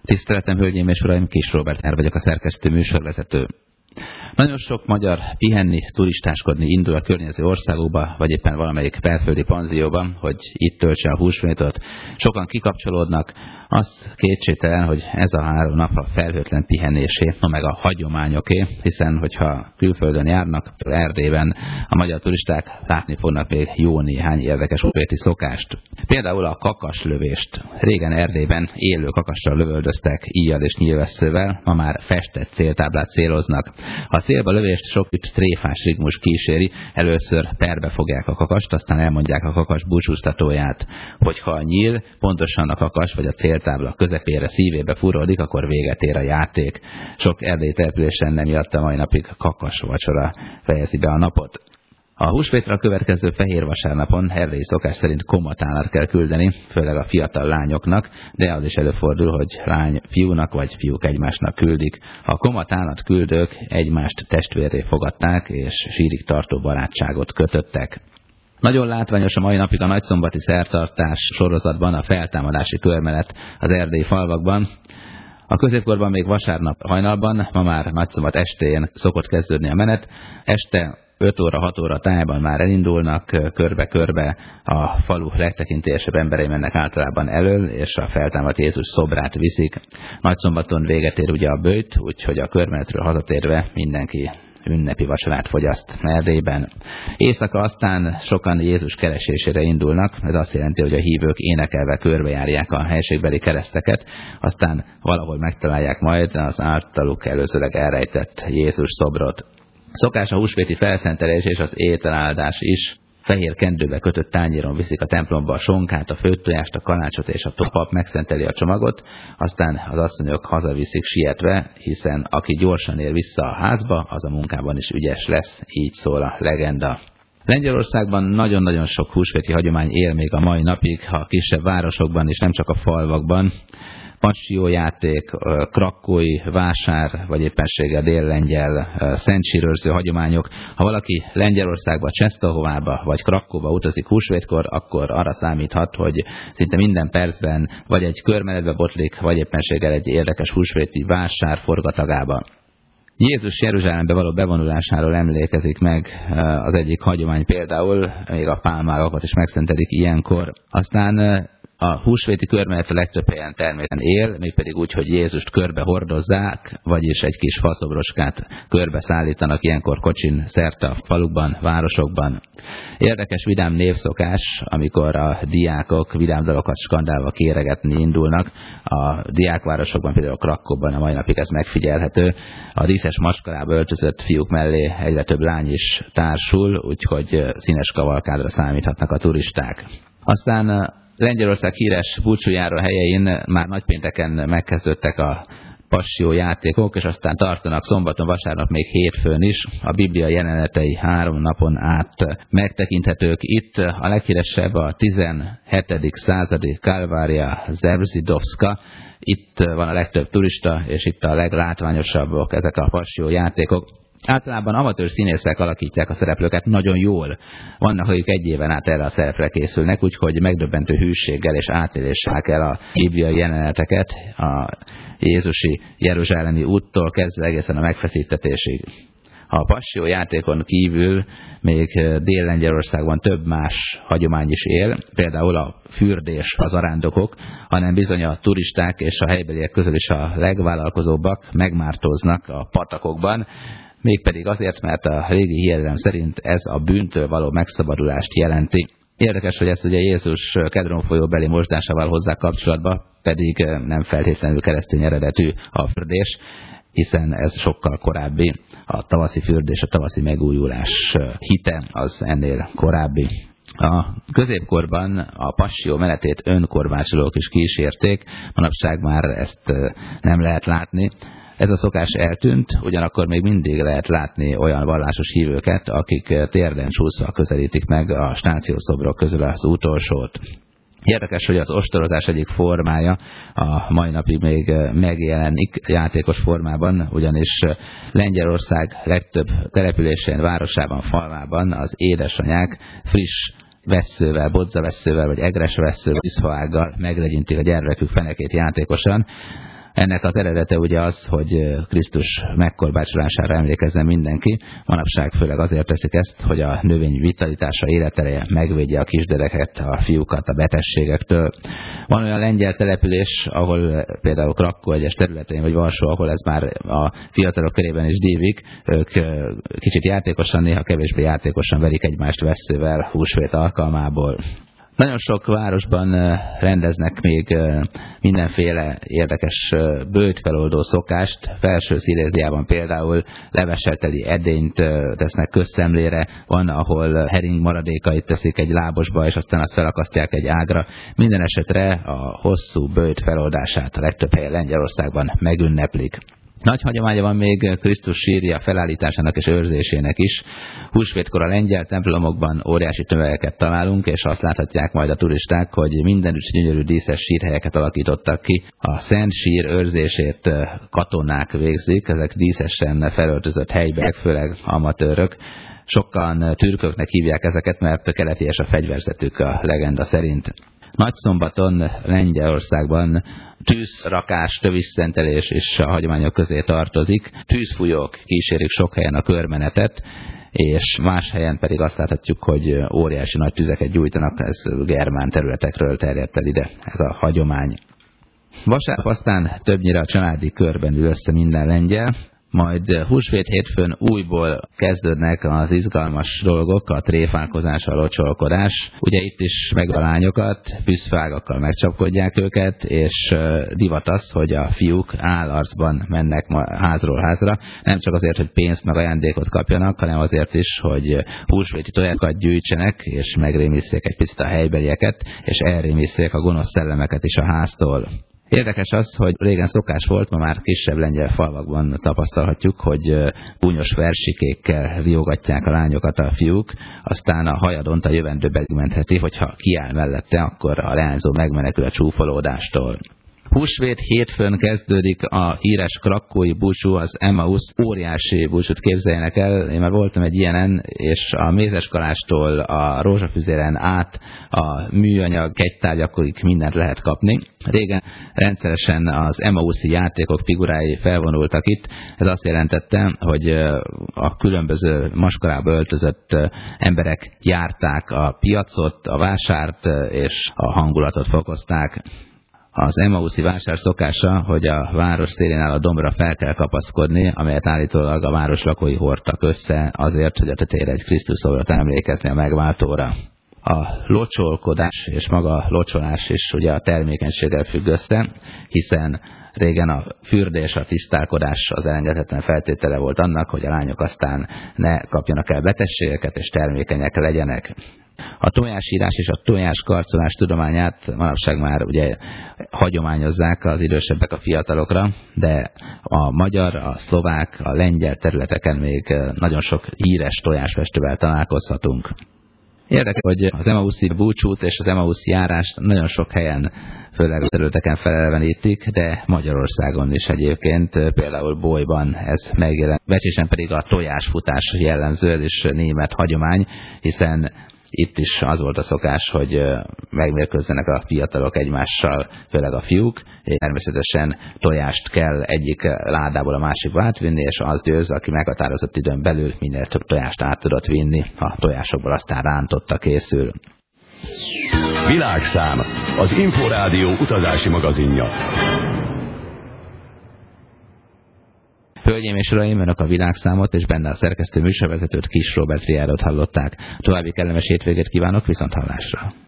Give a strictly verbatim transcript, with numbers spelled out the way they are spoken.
Tiszteletem, hölgyeim és uraim, Kis Róbert Ár vagyok, a szerkesztő műsorvezető. Nagyon sok magyar pihenni, turistáskodni indul a környező országokba, vagy éppen valamelyik belföldi panzióban, hogy itt töltse a húsvétot. Sokan kikapcsolódnak, az kétségtelen, hogy ez a három nap a felhőtlen pihenésé, no meg a hagyományoké, hiszen hogyha külföldön járnak, Erdélyben a magyar turisták látni fognak még jó néhány érdekes húsvéti szokást. Például a kakaslövést. Régen Erdélyben élő kakassal lövöldöztek íjjal és nyilvesszővel, ma már festett céltáblát céloznak. Ha a célba lövést sok tréfás rigmus kíséri, először perbe fogják a kakast, aztán elmondják a kakas búcsúztatóját. Hogyha a nyíl pontosan a kakas vagy a céltábla közepére, szívébe furrodik, akkor véget ér a játék. Sok erdélyi településen nem miatt a mai napig kakas vacsora fejezi be a napot. A húsvétra következő fehér vasárnapon erdélyi szokás szerint komatálat kell küldeni, főleg a fiatal lányoknak, de az is előfordul, hogy lány fiúnak vagy fiúk egymásnak küldik. A komatálat küldők egymást testvérré fogadták, és sírig tartó barátságot kötöttek. Nagyon látványos a mai napig a nagyszombati szertartás sorozatban a feltámadási körmenet az erdélyi falvakban. A középkorban még vasárnap hajnalban, ma már nagyszombat estéjén szokott kezdődni a menet. Este öt óra, hat óra tájban már elindulnak, körbe-körbe a falu legtekintélyesebb emberei mennek általában elől, és a feltámadt Jézus szobrát viszik. Nagyszombaton véget ér ugye a böjt, úgyhogy a körmenetről hazatérve mindenki ünnepi vacsorát fogyaszt Erdélyben. Éjszaka aztán sokan Jézus keresésére indulnak, ez azt jelenti, hogy a hívők énekelve körbejárják a helységbeli kereszteket, aztán valahol megtalálják majd az általuk előzőleg elrejtett Jézus szobrot. Szokás a húsvéti felszentelés és az ételáldás is. Fehér kendőbe kötött tányéron viszik a templomba a sonkát, a főttojást, a kalácsot és a pap megszenteli a csomagot, aztán az asszonyok hazaviszik sietve, hiszen aki gyorsan ér vissza a házba, az a munkában is ügyes lesz, így szól a legenda. Lengyelországban nagyon-nagyon sok húsvéti hagyomány él még a mai napig, a kisebb városokban és nem csak a falvakban. Passiójáték, krakkói vásár, vagy éppenséggel dél-lengyel szentsírőrző hagyományok. Ha valaki Lengyelországba, Czestochovába vagy Krakóba utazik húsvétkor, akkor arra számíthat, hogy szinte minden percben vagy egy körmenetbe botlik, vagy éppenséggel egy érdekes húsvéti vásár forgatagába. Jézus Jeruzsálembe való bevonulásáról emlékezik meg az egyik hagyomány például, még a pálmágakat is megszentelik ilyenkor. Aztán a húsvéti körmenet a legtöbb helyen természetesen él, mégpedig úgy, hogy Jézust körbe hordozzák, vagyis egy kis faszobroskát körbe szállítanak ilyenkor kocsin szerte a falukban, városokban. Érdekes vidám névszokás, amikor a diákok vidám dalokat skandálva kéregetni indulnak. A diákvárosokban, például Krakóban a mai napig ez megfigyelhető. A díszes maskarába öltözött fiúk mellé egyre több lány is társul, úgyhogy színes kavalkádra számíthatnak a turisták. Aztán Lengyelország híres búcsújáró helyein már nagypénteken megkezdődtek a passió játékok, és aztán tartanak szombaton, vasárnap, még hétfőn is. A Biblia jelenetei három napon át megtekinthetők itt. A leghíresebb a tizenhetedik századi Kalvária Zerzidovszka. Itt van a legtöbb turista, és itt a leglátványosabbak ezek a passió játékok. Általában amatőr színészek alakítják a szereplőket nagyon jól. Vannak, akik egy éven át erre a szerepre készülnek, úgyhogy megdöbbentő hűséggel és átéléssel kell a bibliai jeleneteket a jézusi jeruzsálemi úttól kezdve egészen a megfeszítetésig. A passió játékon kívül még Dél-Lengyelországban több más hagyomány is él, például a fürdés, az arándokok, hanem bizony a turisták és a helybeliek közül is a legvállalkozóbbak megmártóznak a patakokban, mégpedig azért, mert a régi hiedelem szerint ez a bűntől való megszabadulást jelenti. Érdekes, hogy ezt ugye Jézus Kedron folyó beli mosdásával hozzá kapcsolatba, pedig nem feltétlenül keresztény eredetű a fürdés, hiszen ez sokkal korábbi. A tavaszi fürdés, a tavaszi megújulás hite az ennél korábbi. A középkorban a passió menetét önkormácsolók is kísérték, manapság már ezt nem lehet látni. Ez a szokás eltűnt, ugyanakkor még mindig lehet látni olyan vallásos hívőket, akik térden csúszva közelítik meg a stációszobrok közül az utolsót. Érdekes, hogy az ostorozás egyik formája a mai napig még megjelenik játékos formában, ugyanis Lengyelország legtöbb településén, városában, falvában az édesanyák friss vesszővel, bodzavesszővel vagy egresvesszővel, iszfaággal meglegyintik a gyermekük fenekét játékosan. Ennek az eredete ugye az, hogy Krisztus megkorbácsolására emlékezzen mindenki. Manapság főleg azért teszik ezt, hogy a növény vitalitása, életereje megvédje a kisgyereket, a fiúkat a betegségektől. Van olyan lengyel település, ahol például Krakkó egyes területein, vagy Varsó, ahol ez már a fiatalok körében is dívik. Ők kicsit játékosan, néha kevésbé játékosan verik egymást vesszővel húsvét alkalmából. Nagyon sok városban rendeznek még mindenféle érdekes böjtfeloldó szokást. Felső Sziléziában például levessel teli edényt tesznek közszemlére, van, ahol hering maradékait teszik egy lábosba, és aztán azt felakasztják egy ágra. Minden esetre a hosszú böjt feloldását a legtöbb helyen Lengyelországban megünneplik. Nagy hagyománya van még Krisztus sírja felállításának és őrzésének is. Húsvétkor a lengyel templomokban óriási tömegeket találunk, és azt láthatják majd a turisták, hogy mindenütt gyönyörű díszes sírhelyeket alakítottak ki. A Szent Sír őrzését katonák végzik, ezek díszesen felöltözött helyben, főleg amatőrök. Sokan türköknek hívják ezeket, mert keleties a fegyverzetük a legenda szerint. Nagyszombaton Lengyelországban tűzrakás, tövisszentelés is a hagyományok közé tartozik. Tűzfújók kísérik sok helyen a körmenetet, és más helyen pedig azt láthatjuk, hogy óriási nagy tüzeket gyújtanak, ez germán területekről terjedt el ide, ez a hagyomány. Vasárnap aztán többnyire a családi körben ül össze minden lengyel, majd húsvét hétfőn újból kezdődnek az izgalmas dolgok, a tréfálkozás, a locsolkodás. Ugye itt is meg a lányokat, fűzfágakkal megcsapkodják őket, és divat az, hogy a fiúk állarcban mennek házról házra, nem csak azért, hogy pénzt meg ajándékot kapjanak, hanem azért is, hogy húsvéti tojákat gyűjtsenek, és megrémisszék egy picit a helybelieket, és elrémisszék a gonosz szellemeket is a háztól. Érdekes az, hogy régen szokás volt, ma már kisebb lengyel falvakban tapasztalhatjuk, hogy gúnyos versikékkel riogatják a lányokat a fiúk, aztán a hajadont a jövendő megmentheti, hogyha kiáll mellette, akkor a leányzó megmenekül a csúfolódástól. Húsvét hétfőn kezdődik a híres krakkói búcsú, az Emmaus, óriási búcsút képzeljenek el. Én már voltam egy ilyenen, és a mézeskalástól a rózsafüzéren át a műanyag kegytárgyakig mindent lehet kapni. Régen rendszeresen az Emmauszi játékok figurái felvonultak itt. Ez azt jelentette, hogy a különböző maskarába öltözött emberek járták a piacot, a vásárt, és a hangulatot fokozták. Az Emmauszi vásár szokása, hogy a város szélén áll a dombra fel kell kapaszkodni, amelyet állítólag a város lakói hordtak össze azért, hogy a tetejére egy Krisztus szobrot emlékezni a megváltóra. A locsolkodás és maga a locsolás is ugye a termékenységgel függ össze, hiszen régen a fürdés, a tisztálkodás az elengedhetetlen feltétele volt annak, hogy a lányok aztán ne kapjanak el betegségeket és termékenyek legyenek. A tojásírás és a tojáskarcolás tudományát manapság már ugye hagyományozzák az idősebbek a fiatalokra, de a magyar, a szlovák, a lengyel területeken még nagyon sok híres tojásfestővel találkozhatunk. Érdekes, hogy az Emmauszi búcsút és az Emmauszi járást nagyon sok helyen, főleg a területeken felelevenítik, de Magyarországon is egyébként, például Bolyban ez megjelen. Becsésen pedig a tojásfutás jellemző, ez is német hagyomány, hiszen itt is az volt a szokás, hogy megmérkőzzenek a fiatalok egymással, főleg a fiúk, és természetesen tojást kell egyik ládából a másikba átvinni, és az győz, aki meghatározott időn belül minél több tojást át tudott vinni, a tojásokból aztán rántotta készül. Világszám, az Inforádió utazási magazinja. Hölgyeim és uraim, önök a Világszámot és benne a szerkesztő műsorvezetőt, Kis Róbert Riádot hallották. További kellemes hétvégét kívánok, viszont hallásra!